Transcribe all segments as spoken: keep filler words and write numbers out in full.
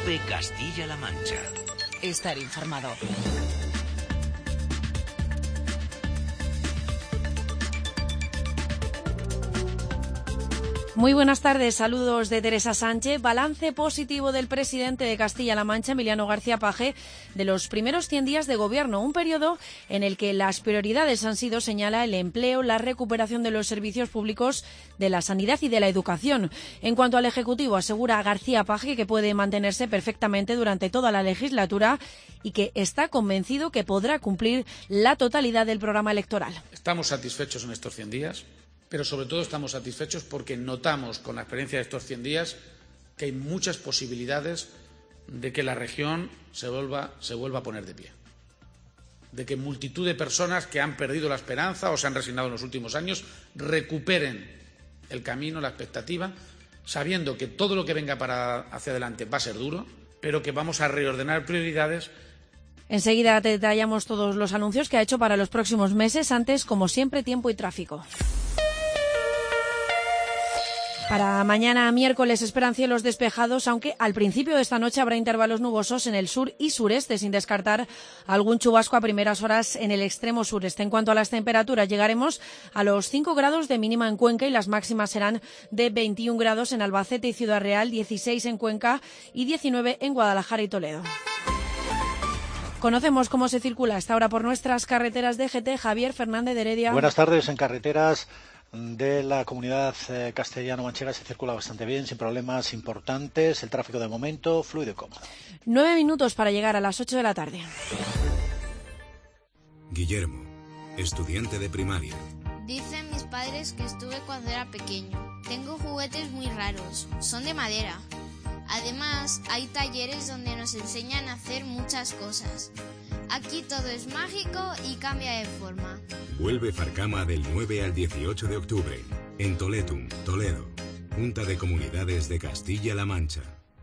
COPE Castilla-La Mancha. Estar informado. Muy buenas tardes, saludos de Teresa Sánchez. Balance positivo del presidente de Castilla-La Mancha, Emiliano García Paje, de los primeros cien días de gobierno, un periodo en el que las prioridades han sido, señala, el empleo, la recuperación de los servicios públicos, de la sanidad y de la educación. En cuanto al Ejecutivo, asegura García Paje que puede mantenerse perfectamente durante toda la legislatura y que está convencido que podrá cumplir la totalidad del programa electoral. Estamos satisfechos en estos cien días. Pero sobre todo estamos satisfechos porque notamos con la experiencia de estos cien días que hay muchas posibilidades de que la región se vuelva, se vuelva a poner de pie. De que multitud de personas que han perdido la esperanza o se han resignado en los últimos años recuperen el camino, la expectativa, sabiendo que todo lo que venga para hacia adelante va a ser duro, pero que vamos a reordenar prioridades. Enseguida te detallamos todos los anuncios que ha hecho para los próximos meses. Antes, como siempre, tiempo y tráfico. Para mañana miércoles esperan cielos despejados, aunque al principio de esta noche habrá intervalos nubosos en el sur y sureste, sin descartar algún chubasco a primeras horas en el extremo sureste. En cuanto a las temperaturas, llegaremos a los cinco grados de mínima en Cuenca y las máximas serán de veintiún grados en Albacete y Ciudad Real, dieciséis en Cuenca y diecinueve en Guadalajara y Toledo. Conocemos cómo se circula hasta ahora por nuestras carreteras de G T. Javier Fernández de Heredia. Buenas tardes. En carreteras de la comunidad eh, castellano-manchega se circula bastante bien, sin problemas importantes. El tráfico de momento fluido y cómodo. Nueve minutos para llegar a las ocho de la tarde. Guillermo, estudiante de primaria. Dicen mis padres que estuve cuando era pequeño. Tengo juguetes muy raros, son de madera. Además, hay talleres donde nos enseñan a hacer muchas cosas. Aquí todo es mágico y cambia de forma. Vuelve Farcama del nueve al dieciocho de octubre, en Toletum, Toledo, Junta de Comunidades de Castilla-La Mancha.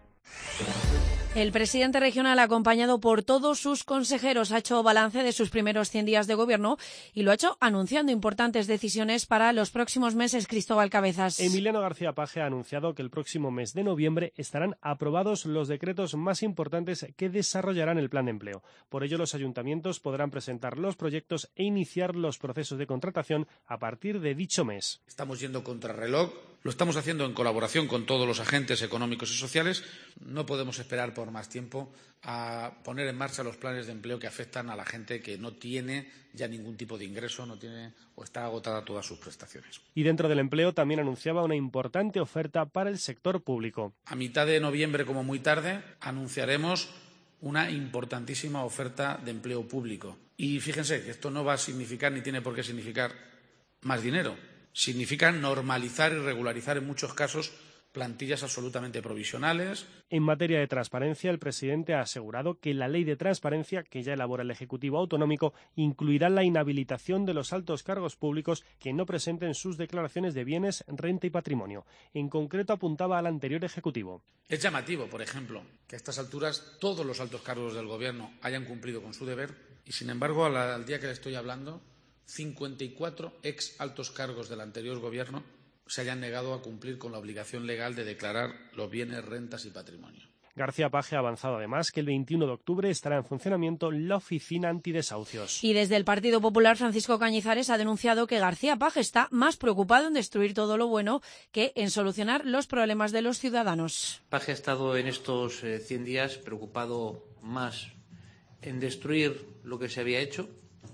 El presidente regional, acompañado por todos sus consejeros, ha hecho balance de sus primeros cien días de gobierno y lo ha hecho anunciando importantes decisiones para los próximos meses. Cristóbal Cabezas. Emiliano García Paje ha anunciado que el próximo mes de noviembre estarán aprobados los decretos más importantes que desarrollarán el plan de empleo. Por ello, los ayuntamientos podrán presentar los proyectos e iniciar los procesos de contratación a partir de dicho mes. Estamos yendo contrarreloj. Lo estamos haciendo en colaboración con todos los agentes económicos y sociales. No podemos esperar por más tiempo a poner en marcha los planes de empleo que afectan a la gente que no tiene ya ningún tipo de ingreso, no tiene o está agotada todas sus prestaciones. Y dentro del empleo también anunciaba una importante oferta para el sector público. A mitad de noviembre, como muy tarde, anunciaremos una importantísima oferta de empleo público. Y fíjense que esto no va a significar ni tiene por qué significar más dinero. Significa normalizar y regularizar en muchos casos plantillas absolutamente provisionales. En materia de transparencia, el presidente ha asegurado que la ley de transparencia que ya elabora el Ejecutivo Autonómico incluirá la inhabilitación de los altos cargos públicos que no presenten sus declaraciones de bienes, renta y patrimonio. En concreto, apuntaba al anterior Ejecutivo. Es llamativo, por ejemplo, que a estas alturas todos los altos cargos del Gobierno hayan cumplido con su deber y, sin embargo, al día que le estoy hablando, cincuenta y cuatro ex altos cargos del anterior Gobierno se hayan negado a cumplir con la obligación legal de declarar los bienes, rentas y patrimonio. García Paje ha avanzado además que el veintiuno de octubre estará en funcionamiento la oficina antidesahucios. Y desde el Partido Popular, Francisco Cañizares ha denunciado que García Paje está más preocupado en destruir todo lo bueno que en solucionar los problemas de los ciudadanos. Paje ha estado en estos eh, cien días preocupado más en destruir lo que se había hecho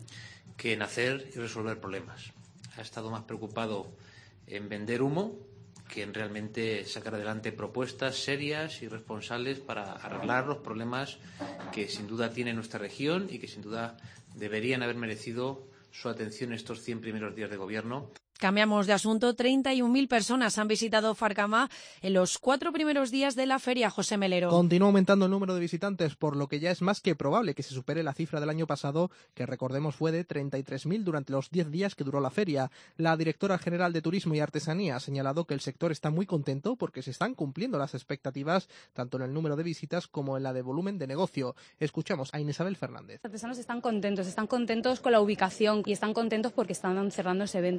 que en hacer y resolver problemas. Ha estado más preocupado en vender humo que en realmente sacar adelante propuestas serias y responsables para arreglar los problemas que sin duda tiene nuestra región y que sin duda deberían haber merecido su atención estos cien primeros días de gobierno. Cambiamos de asunto. treinta y un mil personas han visitado Farcama en los cuatro primeros días de la feria. José Melero. Continúa aumentando el número de visitantes, por lo que ya es más que probable que se supere la cifra del año pasado, que recordemos fue de treinta y tres mil durante los diez días que duró la feria. La directora general de Turismo y Artesanía ha señalado que el sector está muy contento porque se están cumpliendo las expectativas tanto en el número de visitas como en la de volumen de negocio. Escuchamos a Inesabel Fernández. Los artesanos están contentos, están contentos con la ubicación y están contentos porque están cerrándose ventas y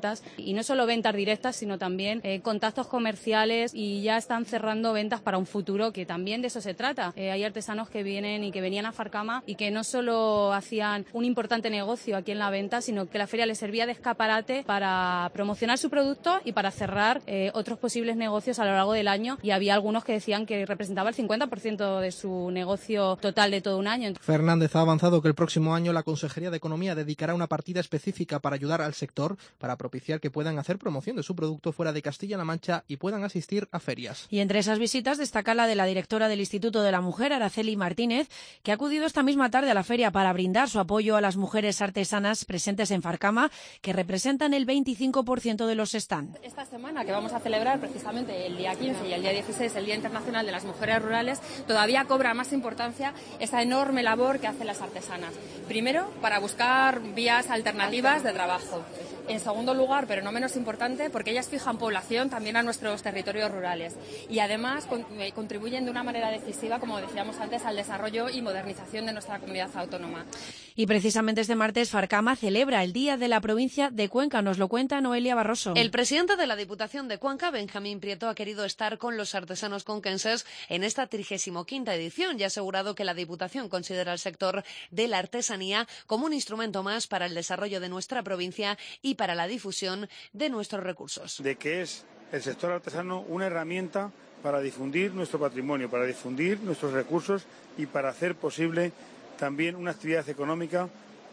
y no solo ventas directas, sino también eh, contactos comerciales, y ya están cerrando ventas para un futuro, que también de eso se trata. Eh, hay artesanos que vienen y que venían a Farcama y que no solo hacían un importante negocio aquí en la venta, sino que la feria les servía de escaparate para promocionar su producto y para cerrar eh, otros posibles negocios a lo largo del año, y había algunos que decían que representaba el cincuenta por ciento de su negocio total de todo un año. Fernández ha avanzado que el próximo año la Consejería de Economía dedicará una partida específica para ayudar al sector, para propiciar que puedan hacer promoción de su producto fuera de Castilla-La Mancha y puedan asistir a ferias. Y entre esas visitas destaca la de la directora del Instituto de la Mujer, Araceli Martínez, que ha acudido esta misma tarde a la feria para brindar su apoyo a las mujeres artesanas presentes en Farcama, que representan el veinticinco por ciento de los stands. Esta semana, que vamos a celebrar precisamente el día quince y el día dieciséis, el Día Internacional de las Mujeres Rurales, todavía cobra más importancia esa enorme labor que hacen las artesanas. Primero, para buscar vías alternativas de trabajo. En segundo lugar, pero no menos importante, porque ellas fijan población también a nuestros territorios rurales, y además con, eh, contribuyen de una manera decisiva, como decíamos antes, al desarrollo y modernización de nuestra comunidad autónoma. Y precisamente este martes Farcama celebra el Día de la Provincia de Cuenca. Nos lo cuenta Noelia Barroso. El presidente de la Diputación de Cuenca, Benjamín Prieto, ha querido estar con los artesanos conquenses en esta trigésima quinta edición y ha asegurado que la Diputación considera el sector de la artesanía como un instrumento más para el desarrollo de nuestra provincia y para la difusión de nuestros recursos. De que es el sector artesano una herramienta para difundir nuestro patrimonio, para difundir nuestros recursos y para hacer posible también una actividad económica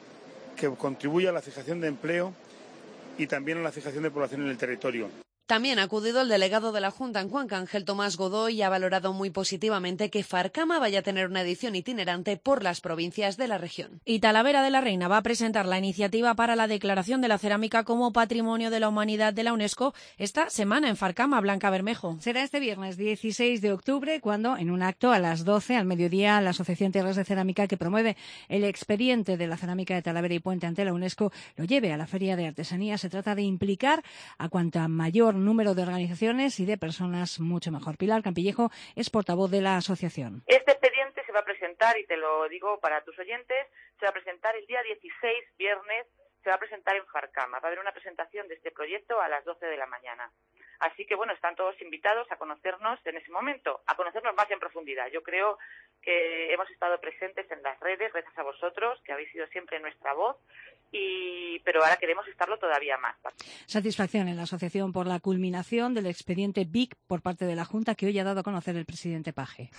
que contribuya a la fijación de empleo y también a la fijación de población en el territorio. También ha acudido el delegado de la Junta en Cuenca, Ángel Tomás Godoy, y ha valorado muy positivamente que Farcama vaya a tener una edición itinerante por las provincias de la región. Y Talavera de la Reina va a presentar la iniciativa para la declaración de la cerámica como Patrimonio de la Humanidad de la UNESCO esta semana en Farcama. Blanca Bermejo. Será este viernes dieciséis de octubre cuando, en un acto a las doce al mediodía, la Asociación Tierras de Cerámica, que promueve el expediente de la cerámica de Talavera y Puente ante la UNESCO, lo lleve a la Feria de Artesanía. Se trata de implicar a cuanta mayor número de organizaciones y de personas, mucho mejor. Pilar Campillejo es portavoz de la asociación. Este expediente se va a presentar, y te lo digo para tus oyentes, se va a presentar el día dieciséis, viernes, se va a presentar en Farcama. Va a haber una presentación de este proyecto a las doce de la mañana. Así que, bueno, están todos invitados a conocernos en ese momento, a conocernos más en profundidad. Yo creo que hemos estado presentes en las redes, gracias a vosotros, que habéis sido siempre nuestra voz, y pero ahora queremos estarlo todavía más. Satisfacción en la asociación por la culminación del expediente B I C por parte de la Junta, que hoy ha dado a conocer el presidente Paje.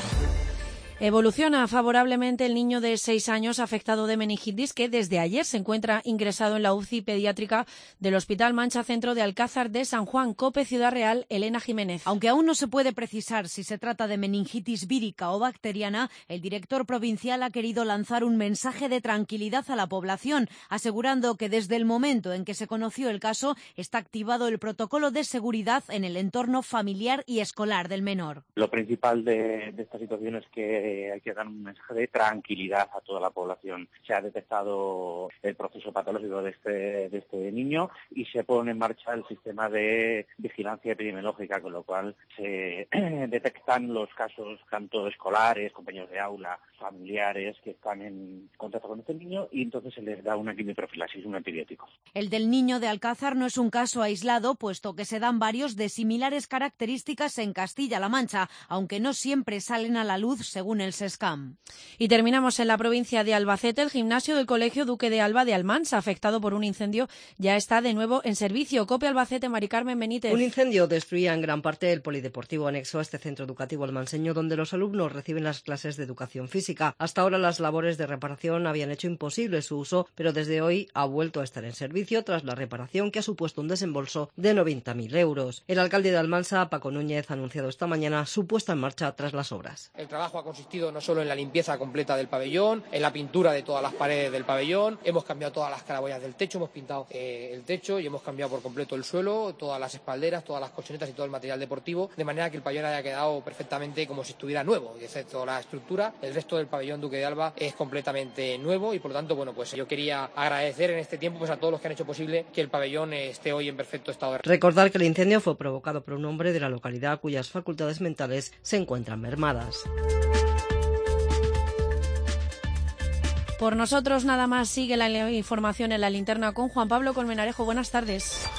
Evoluciona favorablemente el niño de seis años afectado de meningitis, que desde ayer se encuentra ingresado en la U C I pediátrica del Hospital Mancha Centro de Alcázar de San Juan. COPE Ciudad Real, Elena Jiménez. Aunque aún no se puede precisar si se trata de meningitis vírica o bacteriana, el director provincial ha querido lanzar un mensaje de tranquilidad a la población, asegurando que desde el momento en que se conoció el caso está activado el protocolo de seguridad en el entorno familiar y escolar del menor. Lo principal de, de esta situación es que hay que dar un mensaje de tranquilidad a toda la población. Se ha detectado el proceso patológico de este, de este niño y se pone en marcha el sistema de vigilancia epidemiológica, con lo cual se detectan los casos tanto escolares, compañeros de aula, familiares que están en contacto con este niño, y entonces se les da una quimioprofilaxis, un antibiótico. El del niño de Alcázar no es un caso aislado, puesto que se dan varios de similares características en Castilla-La Mancha, aunque no siempre salen a la luz según el SESCAM. Y terminamos en la provincia de Albacete. El gimnasio del Colegio Duque de Alba de Almansa, afectado por un incendio, ya está de nuevo en servicio. COPE Albacete, Mari Carmen Benítez. Un incendio destruía en gran parte el polideportivo anexo a este centro educativo almanseño, donde los alumnos reciben las clases de educación física. Hasta ahora las labores de reparación habían hecho imposible su uso, pero desde hoy ha vuelto a estar en servicio tras la reparación, que ha supuesto un desembolso de noventa mil euros. El alcalde de Almansa, Paco Núñez, ha anunciado esta mañana su puesta en marcha tras las obras. El trabajo ha consistido no solo en la limpieza completa del pabellón, en la pintura de todas las paredes del pabellón, hemos cambiado todas las claraboyas del techo, hemos pintado eh, el techo y hemos cambiado por completo el suelo, todas las espalderas, todas las colchonetas y todo el material deportivo, de manera que el pabellón haya quedado perfectamente como si estuviera nuevo, excepto la estructura. El resto del pabellón Duque de Alba es completamente nuevo y, por lo tanto, bueno, pues yo quería agradecer en este tiempo pues a todos los que han hecho posible que el pabellón esté hoy en perfecto estado de... Recordar que el incendio fue provocado por un hombre de la localidad cuyas facultades mentales se encuentran mermadas. Por nosotros nada más. Sigue la información en la linterna con Juan Pablo Colmenarejo. Buenas tardes.